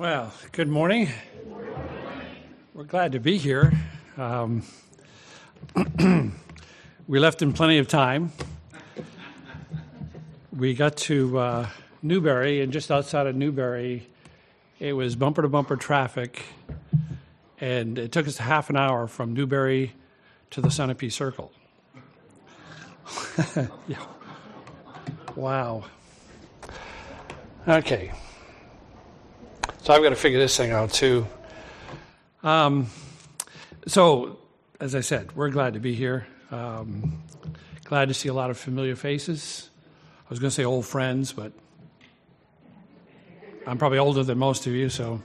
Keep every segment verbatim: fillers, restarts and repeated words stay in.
Well, good morning. We're glad to be here. Um, we left in plenty of time. We got to uh, Newberry, and just outside of Newberry, it was bumper-to-bumper traffic, and it took us half an hour from Newberry to the Sunapee Circle. Yeah. Wow. Okay. So I've got to figure this thing out, too. Um, so, as I said, we're glad to be here. Um, glad to see a lot of familiar faces. I was going to say old friends, but I'm probably older than most of you, so.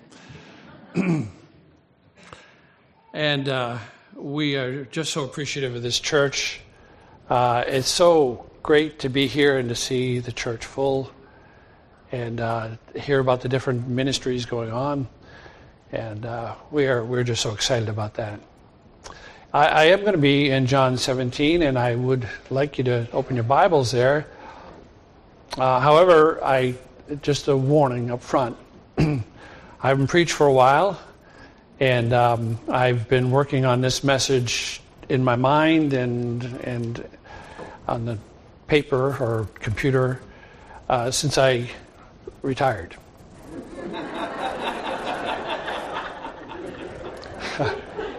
And uh, we are just so appreciative of this church. Uh, it's so great to be here and to see the church full. And uh, hear about the different ministries going on, and uh, we are we're just so excited about that. I, I am going to be in John seventeen, and I would like you to open your Bibles there. Uh, however, I just a warning up front. I haven't preached for a while, and um, I've been working on this message in my mind and and on the paper or computer uh, since I retired. I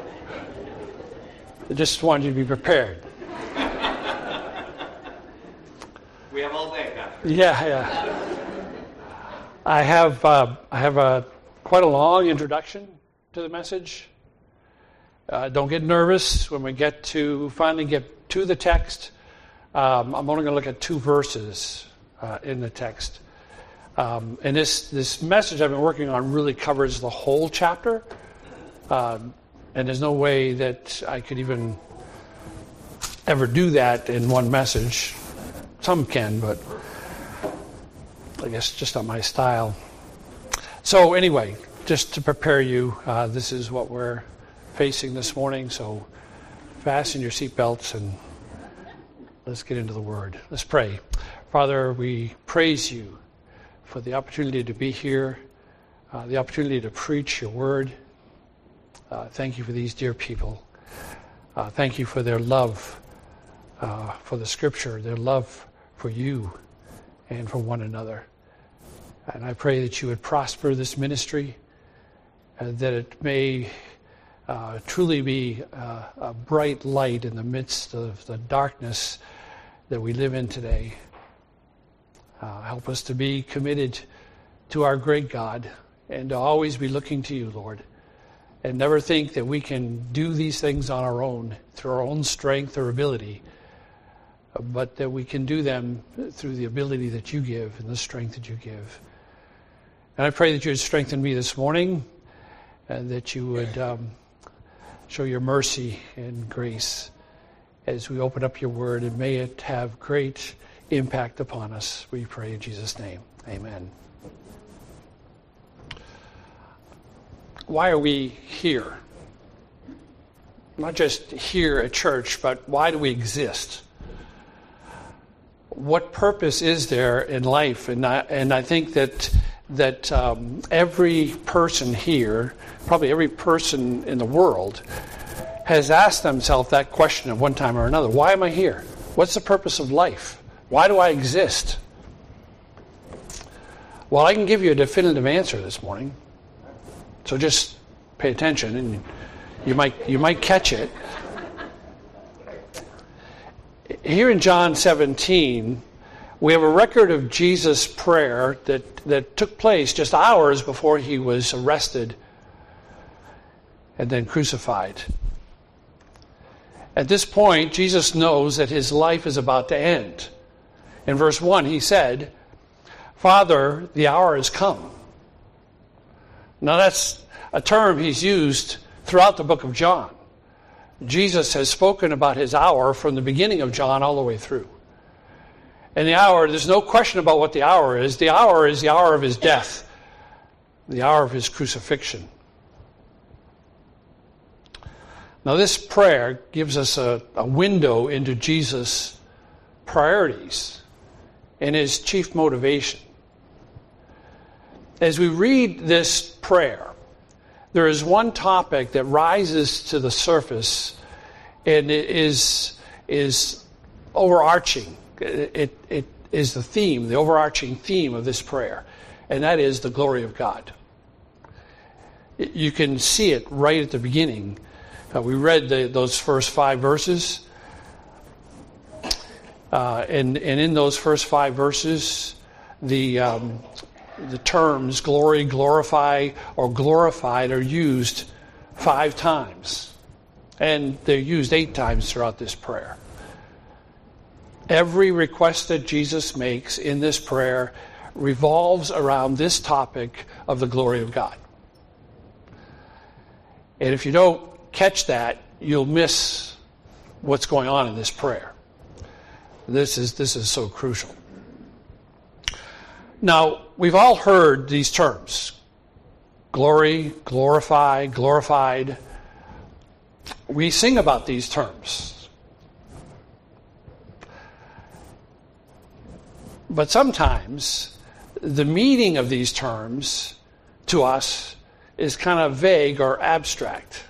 just wanted you to be prepared. We have all day, Doctor. Yeah, yeah. I have uh, I have a quite a long introduction to the message. Uh, don't get nervous when we get to finally get to the text. Um, I'm only going to look at two verses uh, in the text. Um, and this, this message I've been working on really covers the whole chapter. Um, and there's no way that I could even ever do that in one message. Some can, but I guess just not my style. So anyway, just to prepare you, uh, this is what we're facing this morning. So fasten your seatbelts and let's get into the Word. Let's pray. Father, we praise you for the opportunity to be here, uh, the opportunity to preach your word. Uh, thank you for these dear people. Uh, thank you for their love uh, for the Scripture, their love for you and for one another. And I pray that you would prosper this ministry, and that it may uh, truly be uh, a bright light in the midst of the darkness that we live in today. Uh, help us to be committed to our great God and to always be looking to you, Lord, and never think that we can do these things on our own, through our own strength or ability, but that we can do them through the ability that you give and the strength that you give. And I pray that you would strengthen me this morning and that you would um, show your mercy and grace as we open up your word, and may it have great impact upon us. We pray in Jesus' name. Amen. Why are we here? Not just here at church, but why do we exist? What purpose is there in life? And I, and I think that that um, every person here, probably every person in the world, has asked themselves that question at one time or another. Why am I here? What's the purpose of life? Why do I exist? Well, I can give you a definitive answer this morning. So just pay attention, and you might you might catch it. Here in John seventeen, we have a record of Jesus' prayer that, that took place just hours before he was arrested and then crucified. At this point, Jesus knows that his life is about to end. In verse one, he said, "Father, the hour has come." Now that's a term he's used throughout the book of John. Jesus has spoken about his hour from the beginning of John all the way through. And the hour, there's no question about what the hour is. The hour is the hour of his death, the hour of his crucifixion. Now this prayer gives us a, a window into Jesus' priorities and his chief motivation. as we read this prayer, there is one topic that rises to the surface and it is, is overarching. It, it, it is the theme, the overarching theme of this prayer, and that is the glory of God. You can see it right at the beginning. Uh, we read the, those first five verses, uh, and, and in those first five verses, the um, the terms glory, glorify, or glorified are used five times. And they're used eight times throughout this prayer. Every request that Jesus makes in this prayer revolves around this topic of the glory of God. And if you don't catch that, you'll miss what's going on in this prayer. This is this is so crucial. Now, we've all heard these terms. Glory, glorify, glorified. We sing about these terms. But sometimes the meaning of these terms to us is kind of vague or abstract.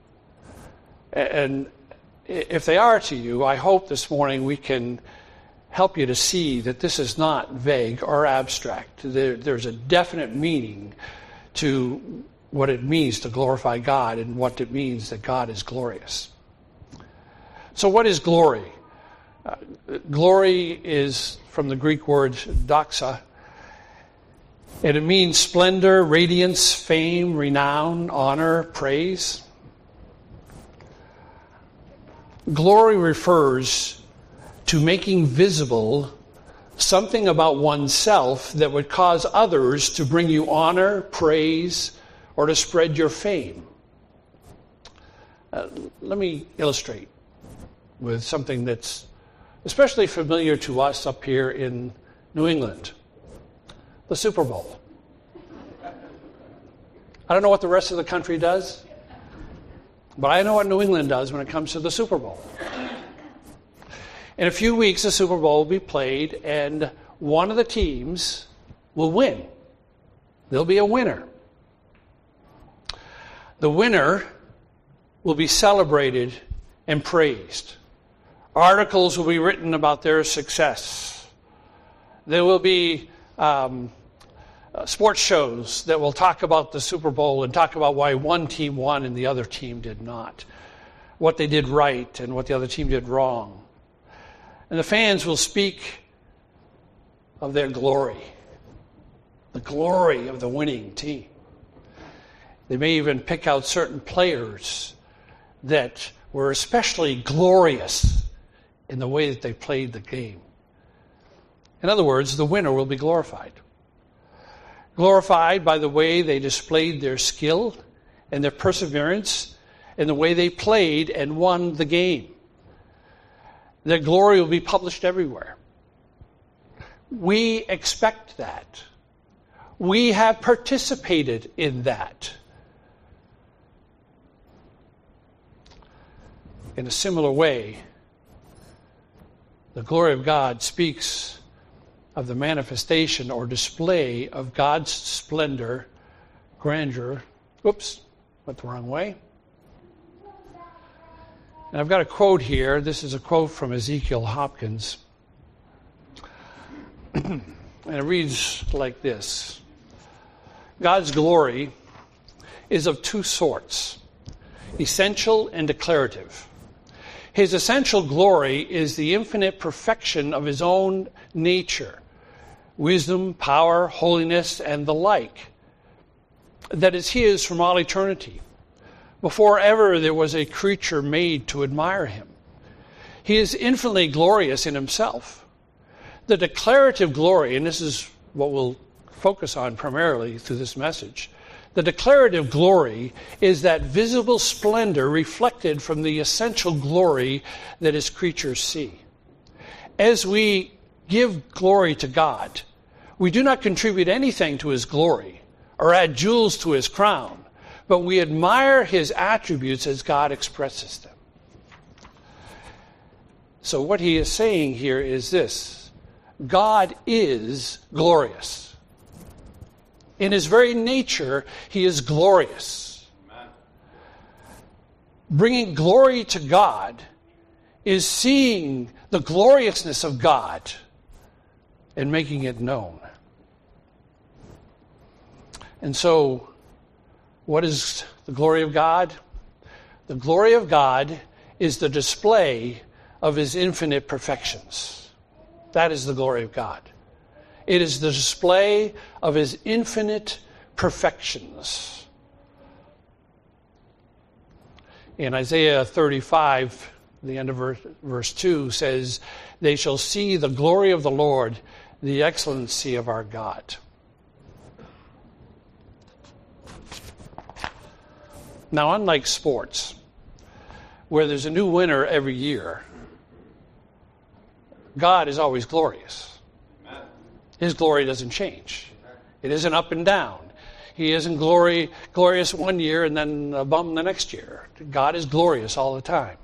And if they are to you, I hope this morning we can help you to see that this is not vague or abstract. There, there's a definite meaning to what it means to glorify God and what it means that God is glorious. So what is glory? Uh, glory is from the Greek word doxa, and it means splendor, radiance, fame, renown, honor, praise. Glory refers to making visible something about oneself that would cause others to bring you honor, praise, or to spread your fame. Uh, let me illustrate with something that's especially familiar to us up here in New England. The Super Bowl. I don't know what the rest of the country does, but I know what New England does when it comes to the Super Bowl. In a few weeks, the Super Bowl will be played, and one of the teams will win. There'll be a winner. The winner will be celebrated and praised. Articles will be written about their success. There will be um, uh, sports shows that will talk about the Super Bowl and talk about why one team won and the other team did not, what they did right and what the other team did wrong. And the fans will speak of their glory, the glory of the winning team. They may even pick out certain players that were especially glorious in the way that they played the game. In other words, the winner will be glorified. Glorified by the way they displayed their skill and their perseverance and the way they played and won the game. Their glory will be published everywhere. We expect that. We have participated in that. In a similar way, the glory of God speaks of the manifestation or display of God's splendor, grandeur. Oops, went the wrong way. And I've got a quote here. This is a quote from Ezekiel Hopkins. And it reads like this. God's glory is of two sorts, essential and declarative. His essential glory is the infinite perfection of his own nature, wisdom, power, holiness, and the like, that is his from all eternity, before ever there was a creature made to admire him. He is infinitely glorious in himself. The declarative glory, and this is what we'll focus on primarily through this message, the declarative glory is that visible splendor reflected from the essential glory that his creatures see. As we give glory to God, we do not contribute anything to his glory or add jewels to his crown, but we admire his attributes as God expresses them. So what he is saying here is this: God is glorious. In his very nature, he is glorious. Amen. Bringing glory to God is seeing the gloriousness of God and making it known. And so, what is the glory of God? The glory of God is the display of his infinite perfections. That is the glory of God. It is the display of his infinite perfections. In Isaiah thirty-five, the end of verse, verse two says, "They shall see the glory of the Lord, the excellency of our God." Now, unlike sports, where there's a new winner every year, God is always glorious. His glory doesn't change. It isn't up and down. He isn't glory, glorious one year and then a bum the next year. God is glorious all the time.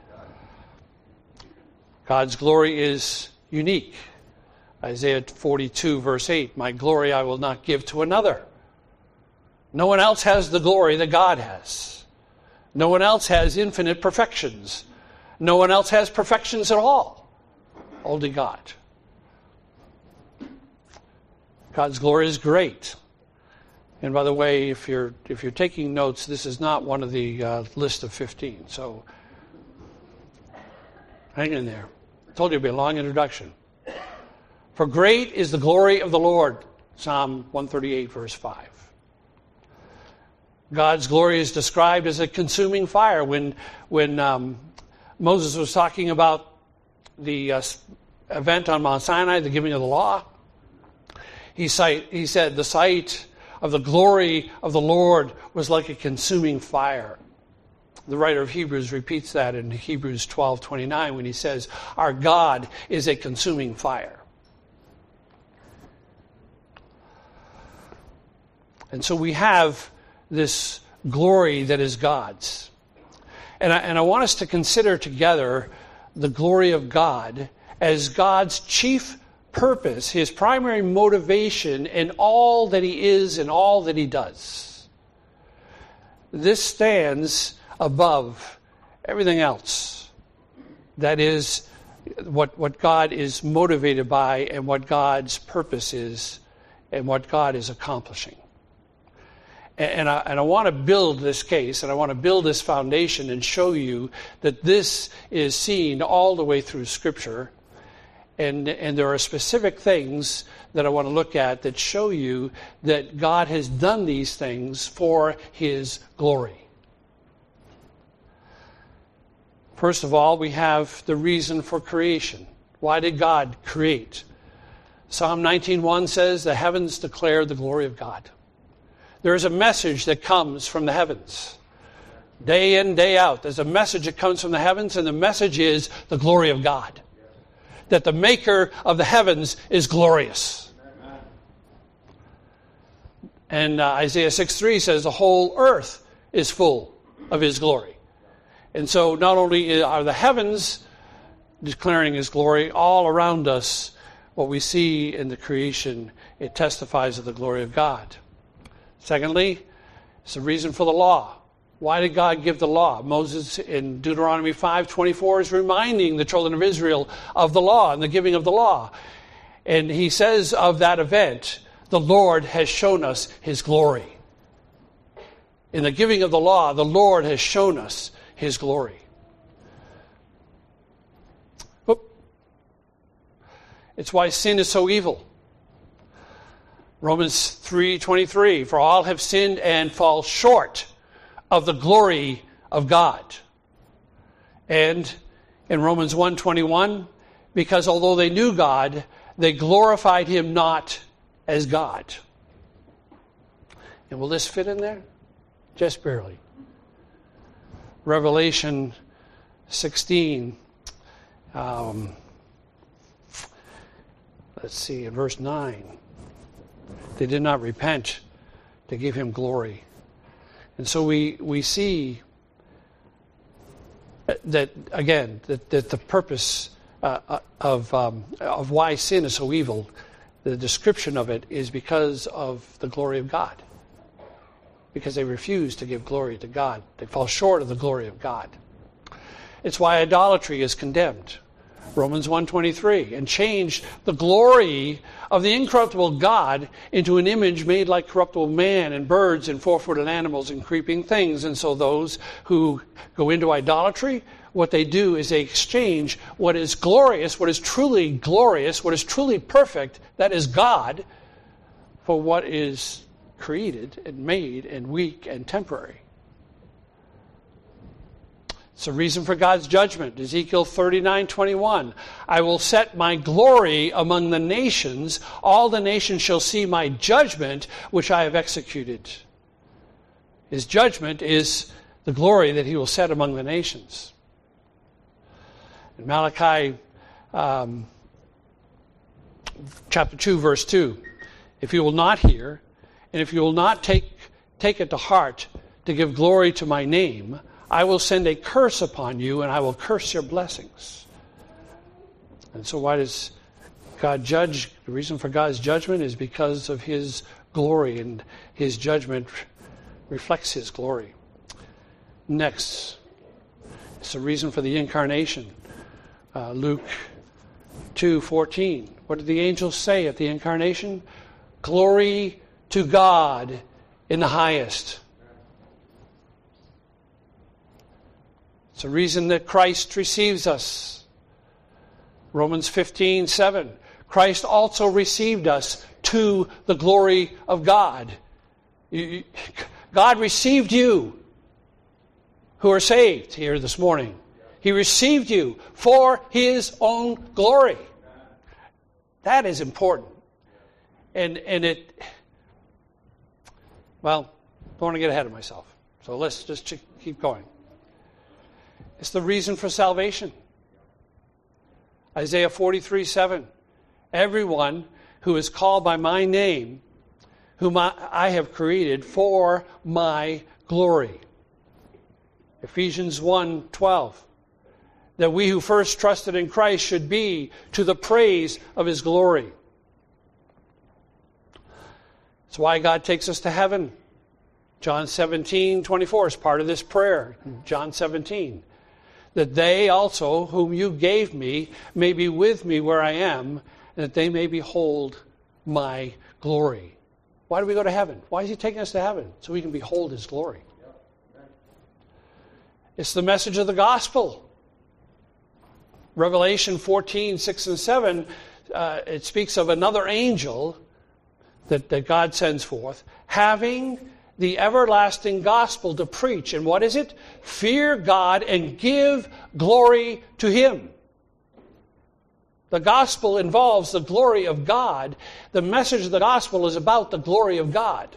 God's glory is unique. Isaiah forty-two, verse eight, "My glory I will not give to another." No one else has the glory that God has. No one else has infinite perfections. No one else has perfections at all. Only God. God's glory is great. And by the way, if you're if you're taking notes, this is not one of the uh, list of fifteen. So hang in there. I told you it'd be a long introduction. "For great is the glory of the Lord." Psalm one thirty-eight, verse five. God's glory is described as a consuming fire. When when um, Moses was talking about the uh, event on Mount Sinai, the giving of the law, he, cite, he said, "The sight of the glory of the Lord was like a consuming fire." The writer of Hebrews repeats that in Hebrews twelve twenty-nine when he says, "Our God is a consuming fire." And so we have this glory that is God's. And I, and I want us to consider together the glory of God as God's chief purpose, his primary motivation in all that he is and all that he does. This stands above everything else. That is what, what God is motivated by and what God's purpose is and what God is accomplishing. And I, and I want to build this case, and I want to build this foundation and show you that this is seen all the way through Scripture. And, and there are specific things that I want to look at that show you that God has done these things for his glory. First of all, we have the reason for creation. Why did God create? Psalm nineteen one says, "The heavens declare the glory of God." There is a message that comes from the heavens. Day in, day out. There's a message that comes from the heavens, and the message is the glory of God. That the maker of the heavens is glorious. And uh, Isaiah six three says the whole earth is full of his glory. And so not only are the heavens declaring his glory, all around us, what we see in the creation, it testifies of the glory of God. Secondly, it's the reason for the law. Why did God give the law? Moses in Deuteronomy five twenty-four is reminding the children of Israel of the law and the giving of the law. And he says of that event, the Lord has shown us his glory. In the giving of the law, the Lord has shown us his glory. Whoop. It's why sin is so evil. Romans three twenty-three, "For all have sinned and fall short of the glory of God." And in Romans one twenty-one, "Because although they knew God, they glorified him not as God." And will this fit in there? Just barely. Revelation sixteen, um, let's see, in verse nine. They did not repent to give him glory. And so we, we see that, again, that, that the purpose uh, of, um, of why sin is so evil, the description of it is because of the glory of God. Because they refuse to give glory to God. They fall short of the glory of God. It's why idolatry is condemned. Romans one twenty-three, and changed the glory of the incorruptible God into an image made like corruptible man and birds and four-footed animals and creeping things. And so those who go into idolatry, what they do is they exchange what is glorious, what is truly glorious, what is truly perfect, that is God, for what is created and made and weak and temporary. It's a reason for God's judgment. Ezekiel thirty-nine twenty-one. I will set my glory among the nations. All the nations shall see my judgment, which I have executed. His judgment is the glory that he will set among the nations. In Malachi um, chapter two, verse two. If you will not hear, and if you will not take, take it to heart to give glory to my name, I will send a curse upon you, and I will curse your blessings. And so why does God judge? The reason for God's judgment is because of his glory, and his judgment reflects his glory. Next, it's the reason for the incarnation. Uh, Luke two fourteen. What did the angels say at the incarnation? Glory to God in the highest. It's a reason that Christ receives us. Romans fifteen seven. Christ also received us to the glory of God. God received you who are saved here this morning. He received you for his own glory. That is important. And and it, well, don't want to get ahead of myself. So let's just keep going. It's the reason for salvation. Isaiah forty-three seven. Everyone who is called by my name, whom I, I have created for my glory. Ephesians one twelve. That we who first trusted in Christ should be to the praise of his glory. That's why God takes us to heaven. John seventeen twenty-four is part of this prayer. John seventeen. That they also, whom you gave me, may be with me where I am, and that they may behold my glory. Why do we go to heaven? Why is he taking us to heaven? So we can behold his glory. It's the message of the gospel. Revelation fourteen six and seven, uh, it speaks of another angel that, that God sends forth, having the everlasting gospel to preach. And what is it? Fear God and give glory to him. The gospel involves the glory of God. The message of the gospel is about the glory of God.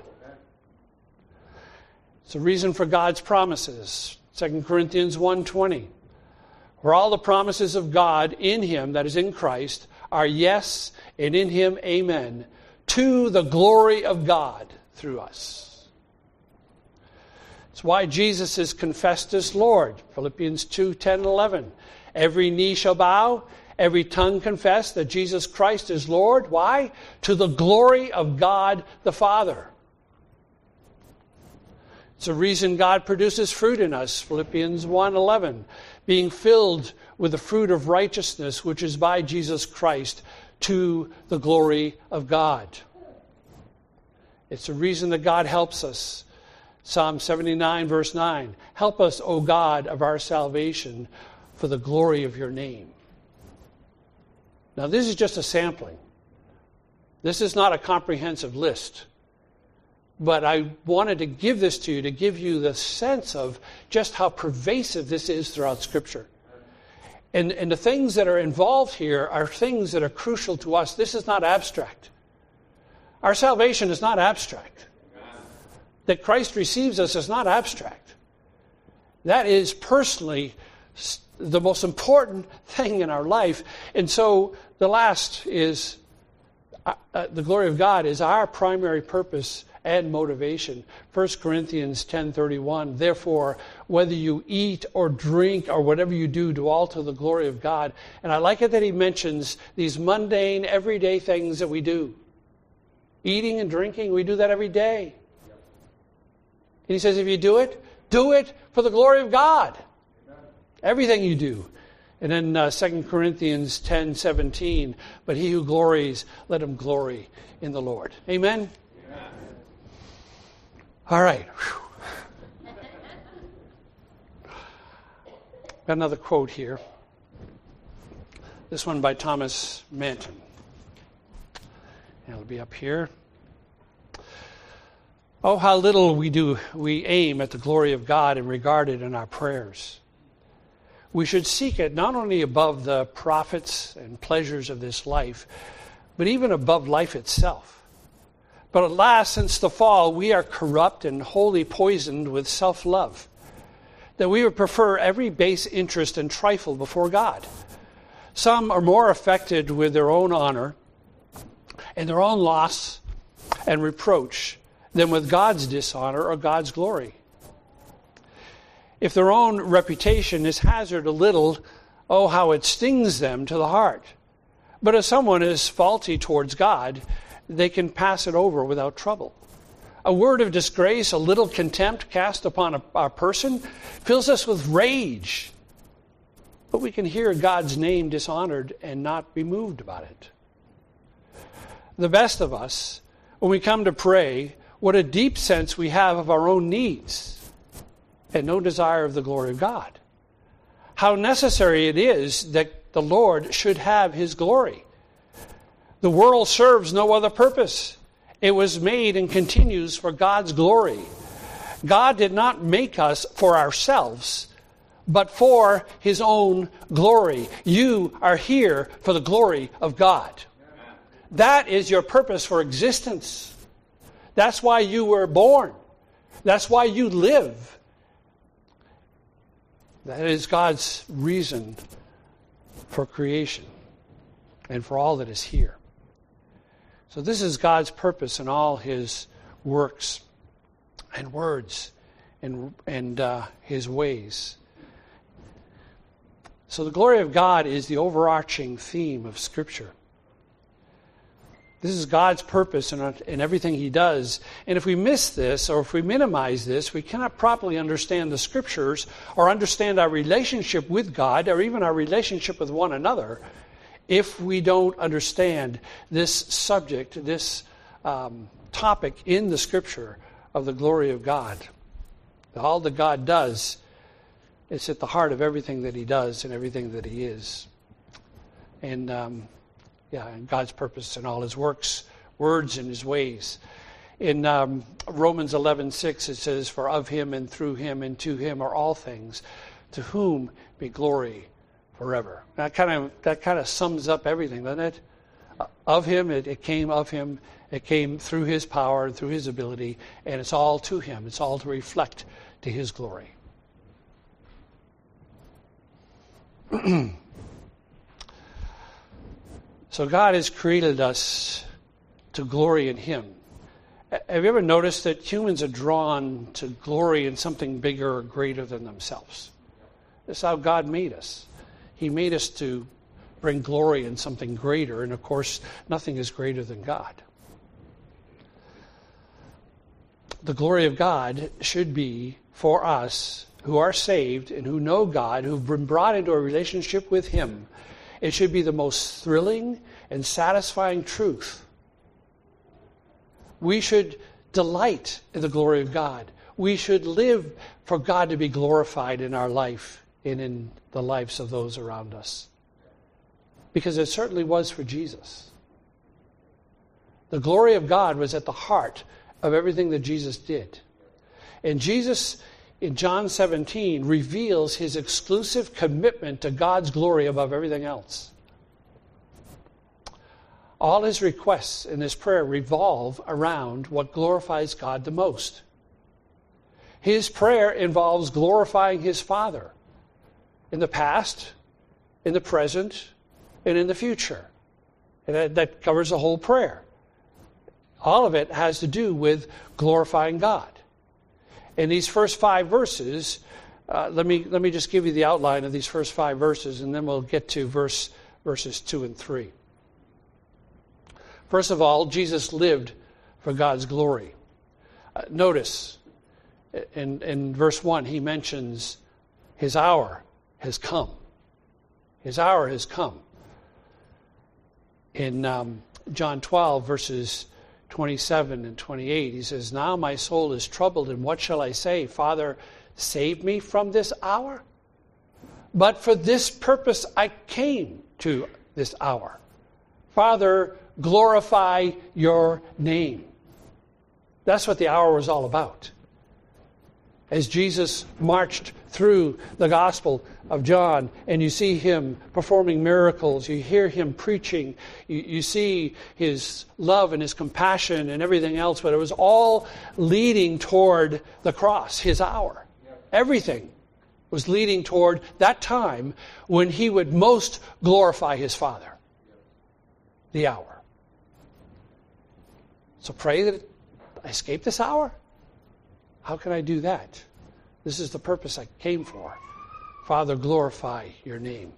It's a reason for God's promises. Second Corinthians one twenty. For all the promises of God in him, that is in Christ, are yes, and in him amen, to the glory of God through us. It's why Jesus is confessed as Lord. Philippians two ten and eleven. Every knee shall bow, every tongue confess that Jesus Christ is Lord. Why? To the glory of God the Father. It's a reason God produces fruit in us. Philippians one eleven. Being filled with the fruit of righteousness, which is by Jesus Christ, to the glory of God. It's a reason that God helps us. Psalm seventy-nine, verse nine. Help us, O God of our salvation, for the glory of your name. Now, this is just a sampling. This is not a comprehensive list. But I wanted to give this to you to give you the sense of just how pervasive this is throughout Scripture. And, and the things that are involved here are things that are crucial to us. This is not abstract. Our salvation is not abstract. That Christ receives us is not abstract. That is personally the most important thing in our life. And so the last is, uh, uh, the glory of God is our primary purpose and motivation. First Corinthians ten thirty-one, therefore, whether you eat or drink or whatever you do, do all to the glory of God. And I like it that he mentions these mundane, everyday things that we do. Eating and drinking, we do that every day. And he says, if you do it, do it for the glory of God. Amen. Everything you do. And then uh, Second Corinthians ten seventeen, but he who glories, let him glory in the Lord. Amen? Amen. All right. Got another quote here. This one by Thomas Manton. It'll be up here. Oh, how little we do we aim at the glory of God and regard it in our prayers. We should seek it not only above the profits and pleasures of this life, but even above life itself. But at last, since the fall, we are corrupt and wholly poisoned with self-love, that we would prefer every base interest and trifle before God. Some are more affected with their own honor and their own loss and reproach than with God's dishonor or God's glory. If their own reputation is hazarded a little, oh, how it stings them to the heart. But if someone is faulty towards God, they can pass it over without trouble. A word of disgrace, a little contempt cast upon a, a person fills us with rage. But we can hear God's name dishonored and not be moved about it. The best of us, when we come to pray, what a deep sense we have of our own needs and no desire of the glory of God. How necessary it is that the Lord should have his glory. The world serves no other purpose. It was made and continues for God's glory. God did not make us for ourselves, but for his own glory. You are here for the glory of God. Amen. That is your purpose for existence. That's why you were born. That's why you live. That is God's reason for creation and for all that is here. So this is God's purpose in all his works and words and, and uh, his ways. So the glory of God is the overarching theme of Scripture. This is God's purpose in, in everything he does. And if we miss this, or if we minimize this, we cannot properly understand the Scriptures or understand our relationship with God or even our relationship with one another if we don't understand this subject, this um, topic in the Scripture of the glory of God. All that God does is at the heart of everything that he does and everything that he is. And... Um, Yeah, and God's purpose in all his works, words, and his ways. In um, Romans eleven six, it says, for of him and through him and to him are all things, to whom be glory forever. That kind of that kind of sums up everything, doesn't it? Of him, it, it came of him, it came through his power and through his ability, and it's all to him. It's all to reflect to his glory. So God has created us to glory in him. Have you ever noticed that humans are drawn to glory in something bigger or greater than themselves? That's how God made us. He made us to bring glory in something greater, and of course, nothing is greater than God. The glory of God should be for us who are saved and who know God, who've been brought into a relationship with him. It should be the most thrilling and satisfying truth. We should delight in the glory of God. We should live for God to be glorified in our life and in the lives of those around us. Because it certainly was for Jesus. The glory of God was at the heart of everything that Jesus did. And Jesus, in John seventeen, reveals his exclusive commitment to God's glory above everything else. All his requests in this prayer revolve around what glorifies God the most. His prayer involves glorifying his Father in the past, in the present, and in the future. And that, that covers the whole prayer. All of it has to do with glorifying God. In these first five verses, uh, let me let me just give you the outline of these first five verses, and then we'll get to verse verses two and three. First of all, Jesus lived for God's glory. Uh, notice in in verse one, he mentions his hour has come. His hour has come. In um, John twelve, verses twenty-seven and twenty-eight, he says, "Now my soul is troubled, and what shall I say? Father, save me from this hour? But for this purpose I came to this hour. Father, glorify your name." That's what the hour was all about. As Jesus marched through the Gospel of John, and you see him performing miracles, you hear him preaching, you, you see his love and his compassion and everything else, but it was all leading toward the cross, his hour. Everything was leading toward that time when he would most glorify his Father. The hour. So pray that I escape this hour. How can I do that? This is the purpose I came for. Father, glorify your name.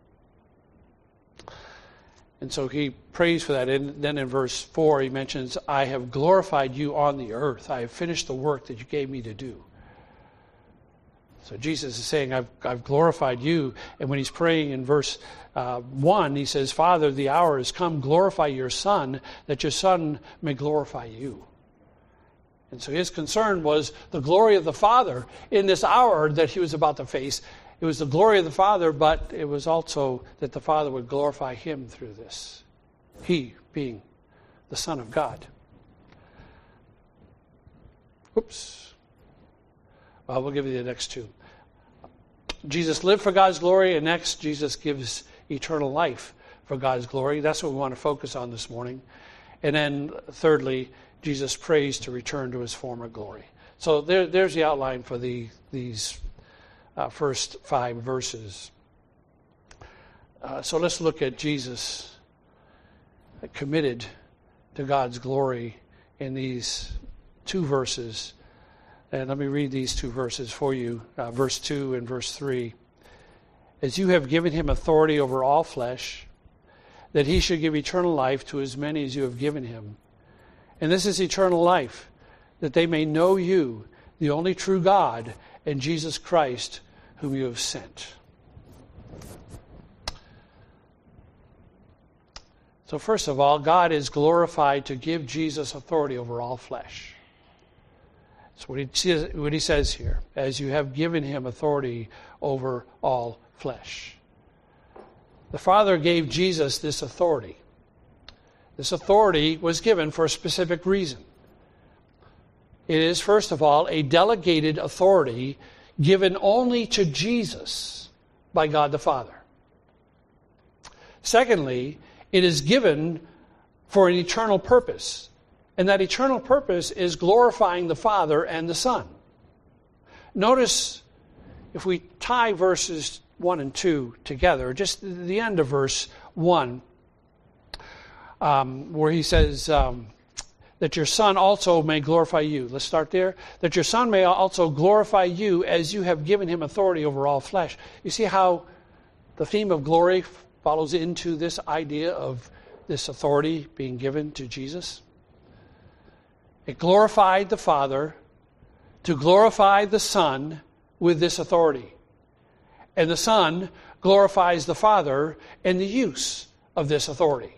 And so he prays for that. And then in verse four, he mentions, I have glorified you on the earth. I have finished the work that you gave me to do. So Jesus is saying, I've, I've glorified you. And when he's praying in verse uh, one, he says, Father, the hour has come. Glorify your Son, that your Son may glorify you. And so his concern was the glory of the Father in this hour that he was about to face. It was the glory of the Father, but it was also that the Father would glorify him through this. He being the Son of God. Oops. Well, we'll give you the next two. Jesus lived for God's glory, and next, Jesus gives eternal life for God's glory. That's what we want to focus on this morning. And then, thirdly, Jesus prays to return to his former glory. So there, there's the outline for the these uh, first five verses. Uh, so let's look at Jesus committed to God's glory in these two verses. And let me read these two verses for you, uh, verse two and verse three. As you have given him authority over all flesh, that he should give eternal life to as many as you have given him. And this is eternal life, that they may know you, the only true God, and Jesus Christ, whom you have sent. So first of all, God is glorified to give Jesus authority over all flesh. That's what he says, what he says here, as you have given him authority over all flesh. The Father gave Jesus this authority. This authority was given for a specific reason. It is, first of all, a delegated authority given only to Jesus by God the Father. Secondly, it is given for an eternal purpose. And that eternal purpose is glorifying the Father and the Son. Notice, if we tie verses one and two together, just the end of verse one, Um, where he says um, that your Son also may glorify you. Let's start there. That your Son may also glorify you as you have given him authority over all flesh. You see how the theme of glory follows into this idea of this authority being given to Jesus? It glorified the Father to glorify the Son with this authority. And the Son glorifies the Father in the use of this authority.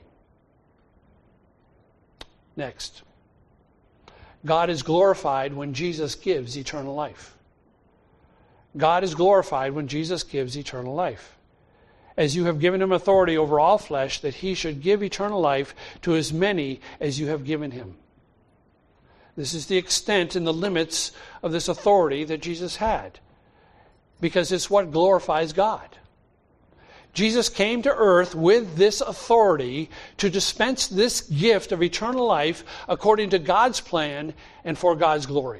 Next, God is glorified when Jesus gives eternal life. God is glorified when Jesus gives eternal life. As you have given him authority over all flesh, that he should give eternal life to as many as you have given him. This is the extent and the limits of this authority that Jesus had, because it's what glorifies God. Jesus came to earth with this authority to dispense this gift of eternal life according to God's plan and for God's glory.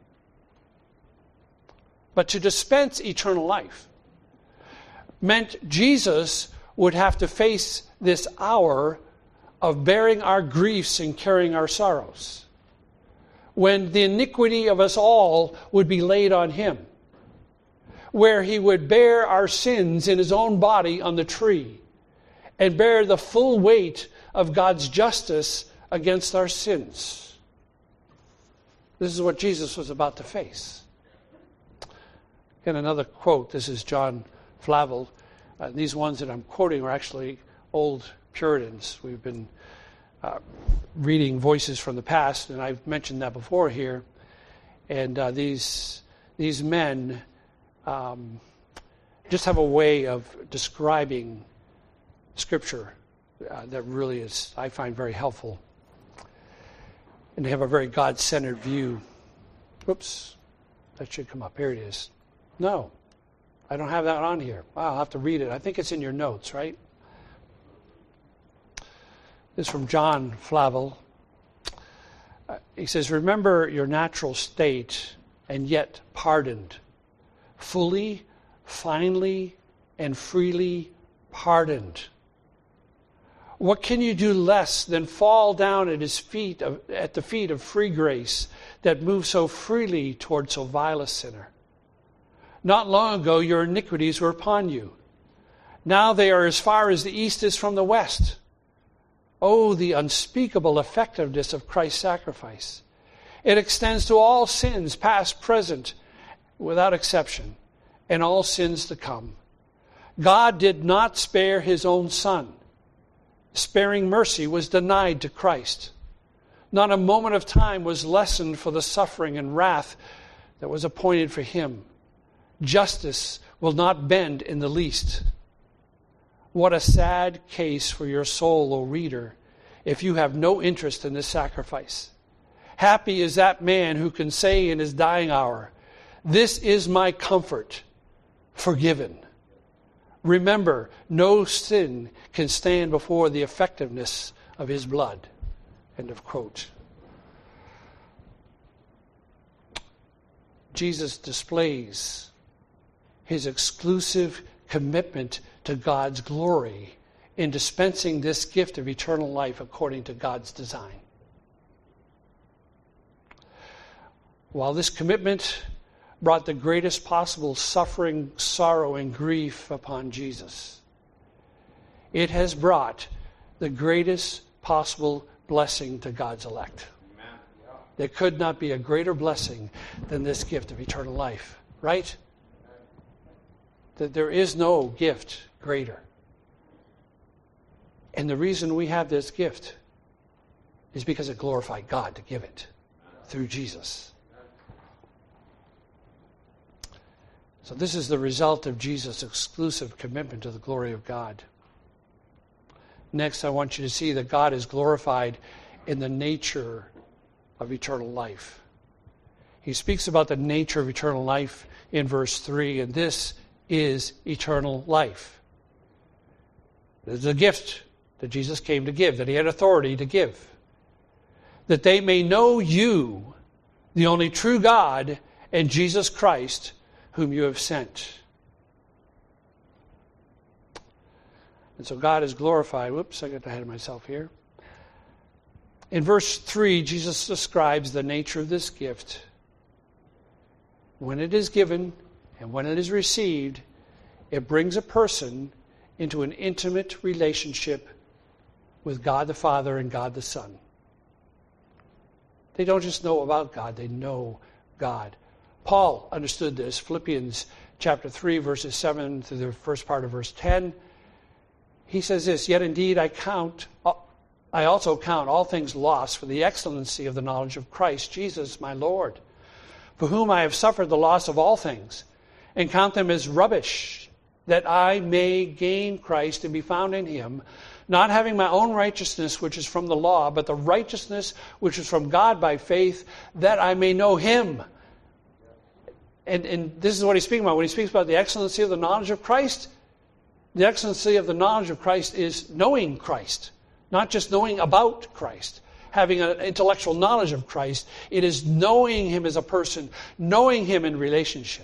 But to dispense eternal life meant Jesus would have to face this hour of bearing our griefs and carrying our sorrows, when the iniquity of us all would be laid on him, where he would bear our sins in his own body on the tree and bear the full weight of God's justice against our sins. This is what Jesus was about to face. And another quote, this is John Flavel. Uh, these ones that I'm quoting are actually old Puritans. We've been uh, reading voices from the past, and I've mentioned that before here. And uh, these these men um, just have a way of describing Scripture uh, that really is, I find, very helpful. And they have a very God-centered view. Whoops, that should come up. Here it is. No, I don't have that on here. I'll have to read it. I think it's in your notes, right? This is from John Flavel. Uh, he says, remember your natural state and yet pardoned. Fully, finally, and freely pardoned. What can you do less than fall down at his feet, of, at the feet of free grace that moves so freely toward so vile a sinner? Not long ago your iniquities were upon you. Now they are as far as the east is from the west. Oh, the unspeakable effectiveness of Christ's sacrifice. It extends to all sins, past, present, without exception, and all sins to come. God did not spare his own Son. Sparing mercy was denied to Christ. Not a moment of time was lessened for the suffering and wrath that was appointed for him. Justice will not bend in the least. What a sad case for your soul, O reader, if you have no interest in this sacrifice. Happy is that man who can say in his dying hour, this is my comfort, forgiven. Remember, no sin can stand before the effectiveness of his blood. End of quote. Jesus displays his exclusive commitment to God's glory in dispensing this gift of eternal life according to God's design. While this commitment brought the greatest possible suffering, sorrow, and grief upon Jesus, it has brought the greatest possible blessing to God's elect. Amen. There could not be a greater blessing than this gift of eternal life, right? That there is no gift greater. And the reason we have this gift is because it glorified God to give it through Jesus. So this is the result of Jesus' exclusive commitment to the glory of God. Next, I want you to see that God is glorified in the nature of eternal life. He speaks about the nature of eternal life in verse three, and this is eternal life. This is a gift that Jesus came to give, that he had authority to give. That they may know you, the only true God, and Jesus Christ, whom you have sent. And so God is glorified. Whoops, I got ahead of myself here. In verse three, Jesus describes the nature of this gift. When it is given and when it is received, it brings a person into an intimate relationship with God the Father and God the Son. They don't just know about God, they know God. Paul understood this. Philippians chapter three, verses seven to the first part of verse ten. He says this, yet indeed I count, I also count all things lost for the excellency of the knowledge of Christ Jesus my Lord, for whom I have suffered the loss of all things, and count them as rubbish, that I may gain Christ and be found in him, not having my own righteousness which is from the law, but the righteousness which is from God by faith, that I may know him. And, and this is what he's speaking about. When he speaks about the excellency of the knowledge of Christ, the excellency of the knowledge of Christ is knowing Christ, not just knowing about Christ, having an intellectual knowledge of Christ. It is knowing him as a person, knowing him in relationship.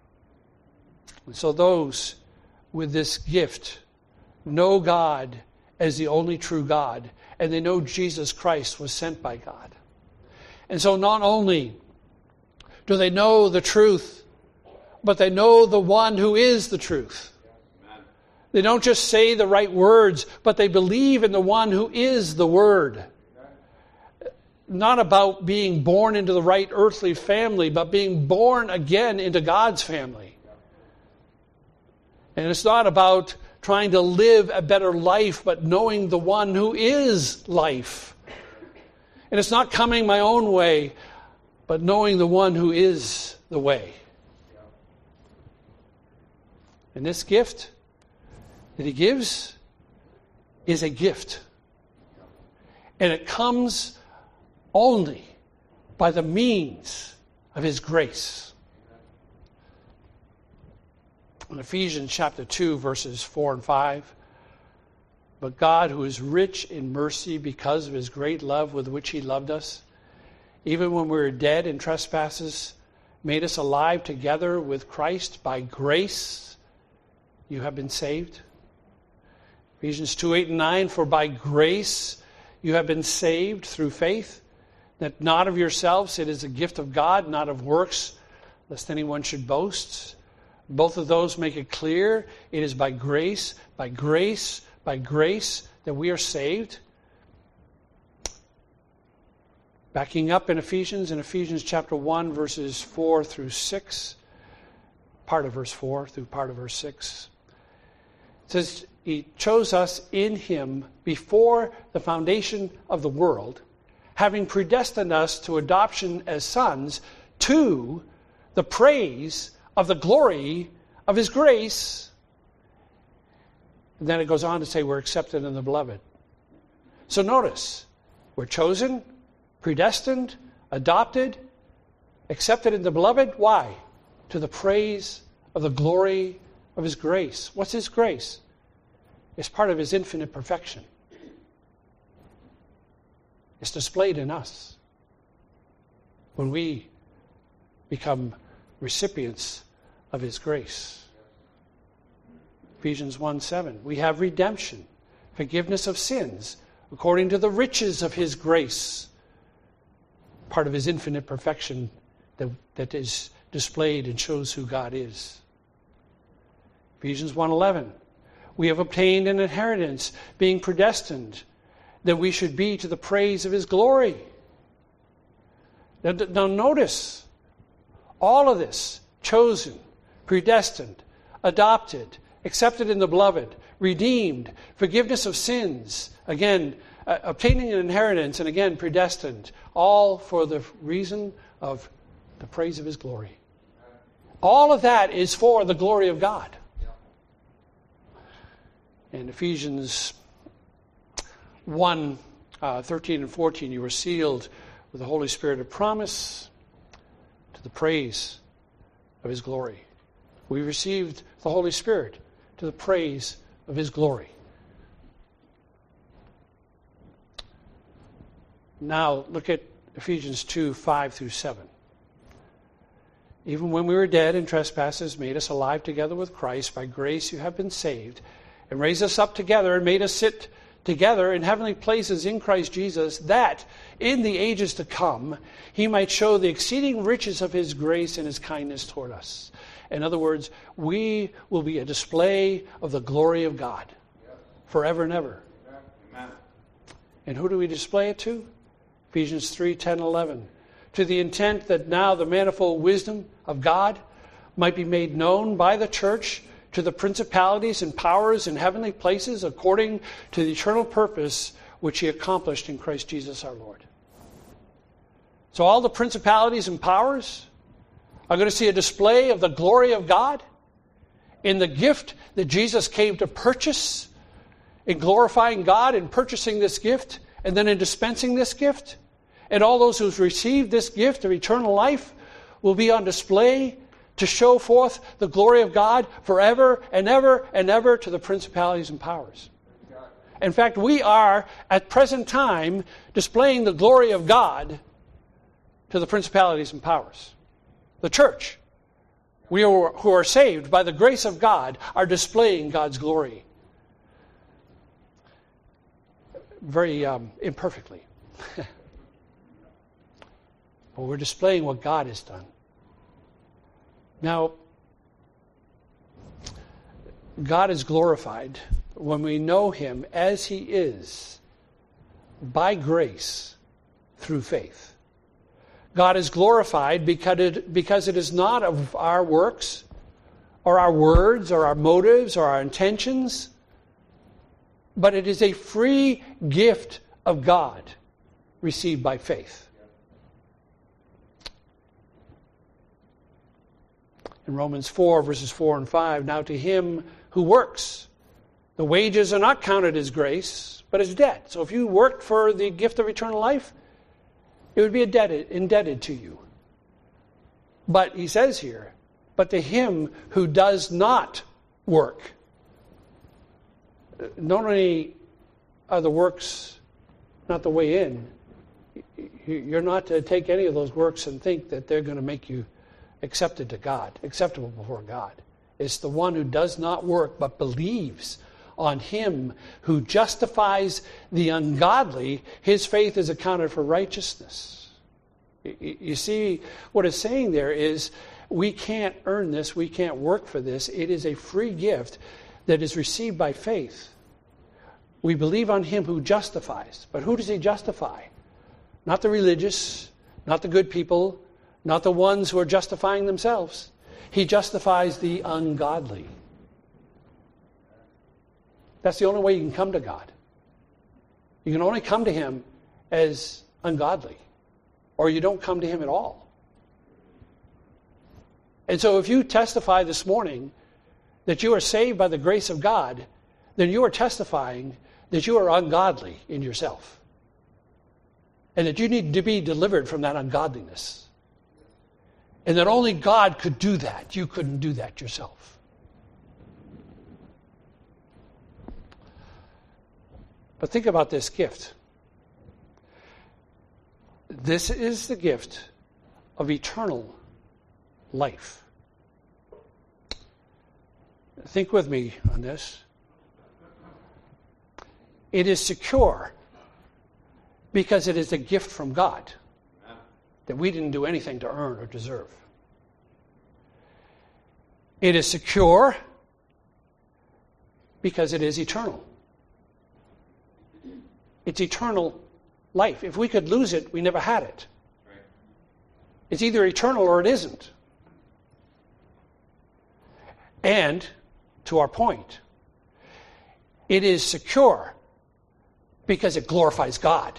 And so those with this gift know God as the only true God, and they know Jesus Christ was sent by God. And so not only do they know the truth, but they know the one who is the truth. Amen. They don't just say the right words, but they believe in the one who is the Word. Not about being born into the right earthly family, but being born again into God's family. And it's not about trying to live a better life, but knowing the one who is life. And it's not coming my own way, but knowing the one who is the way. And this gift that he gives is a gift. And it comes only by the means of his grace. In Ephesians chapter two, verses four and five, but God, who is rich in mercy because of his great love with which he loved us, even when we were dead in trespasses, made us alive together with Christ. By grace you have been saved. Ephesians two, eight and nine, for by grace you have been saved through faith, that not of yourselves, it is a gift of God, not of works, lest anyone should boast. Both of those make it clear it is by grace, by grace, by grace that we are saved. Backing up in Ephesians, in Ephesians chapter one, verses four through six, part of verse four through part of verse six. It says, he chose us in him before the foundation of the world, having predestined us to adoption as sons, to the praise of the glory of his grace. And then it goes on to say we're accepted in the beloved. So notice, we're chosen, predestined, adopted, accepted in the beloved. Why? To the praise of the glory of his grace. What's his grace? It's part of his infinite perfection. It's displayed in us when we become recipients of his grace. Ephesians one seven, we have redemption, forgiveness of sins, according to the riches of his grace, part of his infinite perfection that, that is displayed and shows who God is. Ephesians one eleven, we have obtained an inheritance, being predestined, that we should be to the praise of his glory. Now, now notice, all of this, chosen, predestined, adopted, accepted in the beloved, redeemed, forgiveness of sins, again, uh, obtaining an inheritance, and again, predestined, all for the reason of the praise of his glory. All of that is for the glory of God. In Ephesians one, uh, thirteen and fourteen, you were sealed with the Holy Spirit of promise to the praise of his glory. We received the Holy Spirit to the praise of his glory. Now look at Ephesians two, five through seven. Even when we were dead in trespasses, made us alive together with Christ. By grace you have been saved, and raised us up together and made us sit together in heavenly places in Christ Jesus, that in the ages to come he might show the exceeding riches of his grace and his kindness toward us. In other words, we will be a display of the glory of God forever and ever. Amen. And who do we display it to? Ephesians three, ten, eleven. To the intent that now the manifold wisdom of God might be made known by the church to the principalities and powers in heavenly places, according to the eternal purpose which he accomplished in Christ Jesus our Lord. So all the principalities and powers are going to see a display of the glory of God in the gift that Jesus came to purchase, in glorifying God in purchasing this gift, and then in dispensing this gift. And all those who've received this gift of eternal life will be on display to show forth the glory of God forever and ever and ever to the principalities and powers. In fact, we are at present time displaying the glory of God to the principalities and powers. The church, we are, who are saved by the grace of God, are displaying God's glory. very um, imperfectly. But we're displaying what God has done. Now, God is glorified when we know him as he is by grace through faith. God is glorified because it, because it is not of our works or our words or our motives or our intentions, but it is a free gift of God received by faith. In Romans four, verses four and five, now to him who works, the wages are not counted as grace, but as debt. So if you worked for the gift of eternal life, it would be indebted, indebted to you. But he says here, but to him who does not work. Not only are the works not the way in, you're not to take any of those works and think that they're going to make you accepted to God, acceptable before God. It's the one who does not work but believes on him who justifies the ungodly. His faith is accounted for righteousness. You see, what it's saying there is we can't earn this, we can't work for this. It is a free gift that is received by faith. We believe on him who justifies. But who does he justify? Not the religious, not the good people, not the ones who are justifying themselves. He justifies the ungodly. That's the only way you can come to God. You can only come to him as ungodly, or you don't come to him at all. And so if you testify this morning that you are saved by the grace of God, then you are testifying that you are ungodly in yourself, and that you need to be delivered from that ungodliness. And that only God could do that. You couldn't do that yourself. But think about this gift. This is the gift of eternal life. Think with me on this. It is secure because it is a gift from God that we didn't do anything to earn or deserve. It is secure because it is eternal. It's eternal life. If we could lose it, we never had it. It's either eternal or it isn't. And, to our point, it is secure because it glorifies God.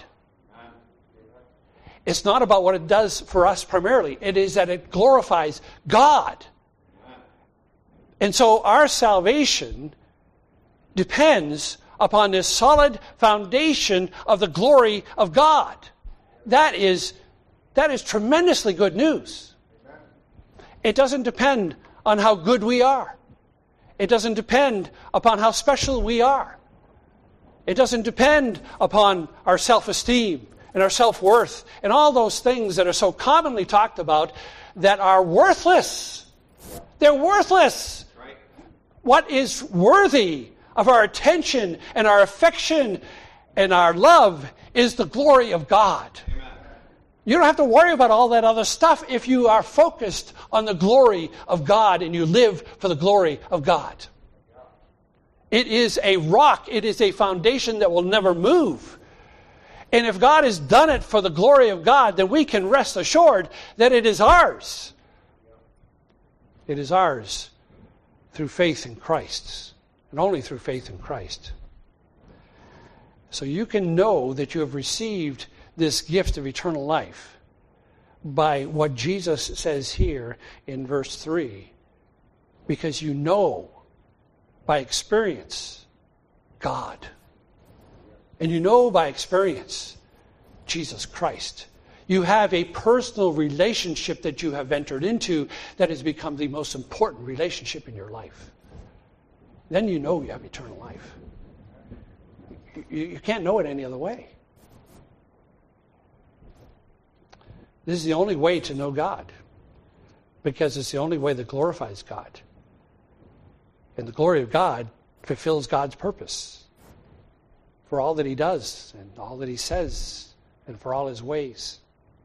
It's not about what it does for us primarily. It is that it glorifies God. And so our salvation depends upon this solid foundation of the glory of God. That is, that is tremendously good news. It doesn't depend on how good we are. It doesn't depend upon how special we are. It doesn't depend upon our self-esteem and our self-worth and all those things that are so commonly talked about that are worthless. They're worthless. Right. What is worthy of our attention and our affection and our love is the glory of God. Amen. You don't have to worry about all that other stuff if you are focused on the glory of God and you live for the glory of God. It is a rock. It is a foundation that will never move. And if God has done it for the glory of God, then we can rest assured that it is ours. It is ours through faith in Christ, and only through faith in Christ. So you can know that you have received this gift of eternal life by what Jesus says here in verse three, because you know by experience God. And you know by experience Jesus Christ. You have a personal relationship that you have entered into that has become the most important relationship in your life. Then you know you have eternal life. You, you can't know it any other way. This is the only way to know God, because it's the only way that glorifies God. And the glory of God fulfills God's purpose. for all that he does and all that he says and for all his ways.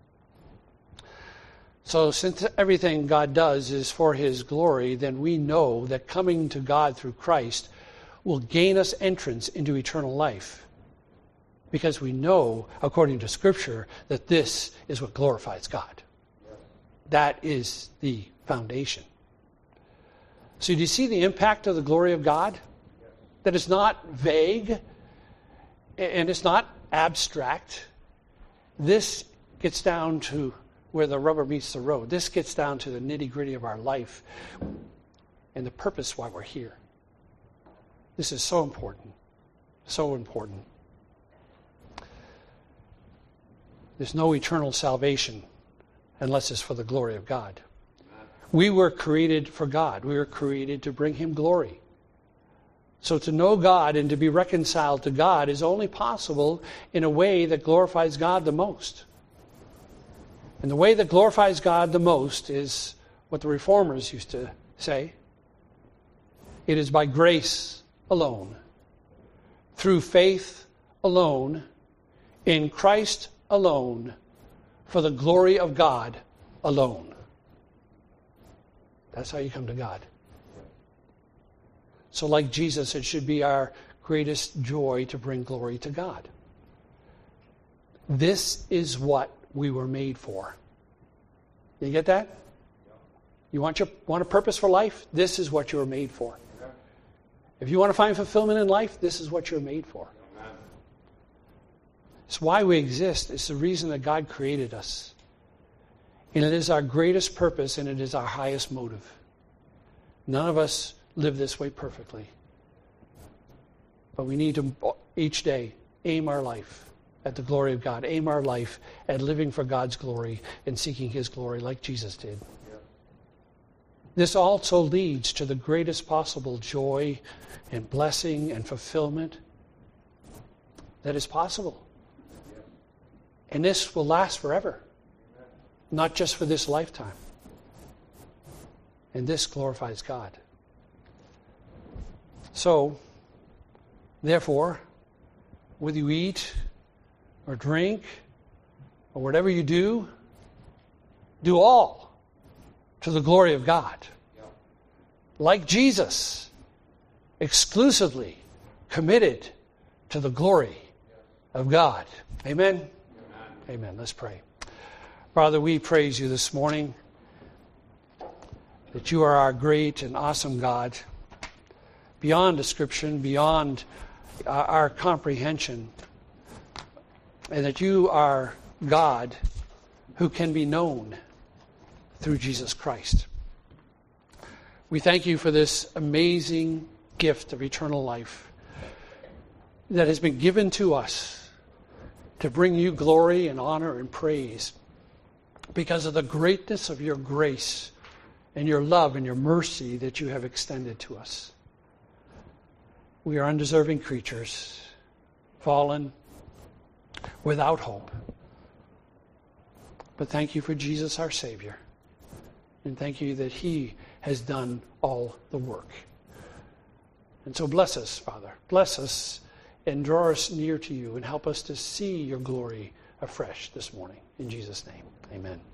So since everything God does is for his glory, then we know that coming to God through Christ will gain us entrance into eternal life. Because we know, according to Scripture, that this is what glorifies God. That is the foundation. So do you see the impact of the glory of God? That it's not vague and it's not abstract. This gets down to where the rubber meets the road. This gets down to the nitty-gritty of our life and the purpose why we're here. This is so important. So important. There's no eternal salvation unless it's for the glory of God. We were created for God. We were created to bring him glory. So to know God and to be reconciled to God is only possible in a way that glorifies God the most. And the way that glorifies God the most is what the Reformers used to say. It is by grace alone, through faith alone, in Christ alone, for the glory of God alone. That's how you come to God. So like Jesus, it should be our greatest joy to bring glory to God. This is what we were made for. You get that? You want your want a purpose for life? This is what you were made for. If you want to find fulfillment in life, this is what you're made for. It's why we exist. It's the reason that God created us. And it is our greatest purpose and it is our highest motive. None of us live this way perfectly. But we need to each day aim our life at the glory of God. Aim our life at living for God's glory and seeking his glory like Jesus did. Yeah. This also leads to the greatest possible joy and blessing and fulfillment that is possible. Yeah. And this will last forever. Amen. Not just for this lifetime. And this glorifies God. So, therefore, whether you eat or drink, or whatever you do, do all to the glory of God. Yeah. Like Jesus, exclusively committed to the glory of God. Amen? Amen? Amen. Let's pray. Father, we praise you this morning that you are our great and awesome God, beyond description, beyond our, our comprehension. And that you are God who can be known through Jesus Christ. We thank you for this amazing gift of eternal life that has been given to us to bring you glory and honor and praise because of the greatness of your grace and your love and your mercy that you have extended to us. We are undeserving creatures, fallen, without hope. But thank you for Jesus, our Savior. And thank you that he has done all the work. And so bless us, Father. Bless us and draw us near to you and help us to see your glory afresh this morning. In Jesus' name, amen.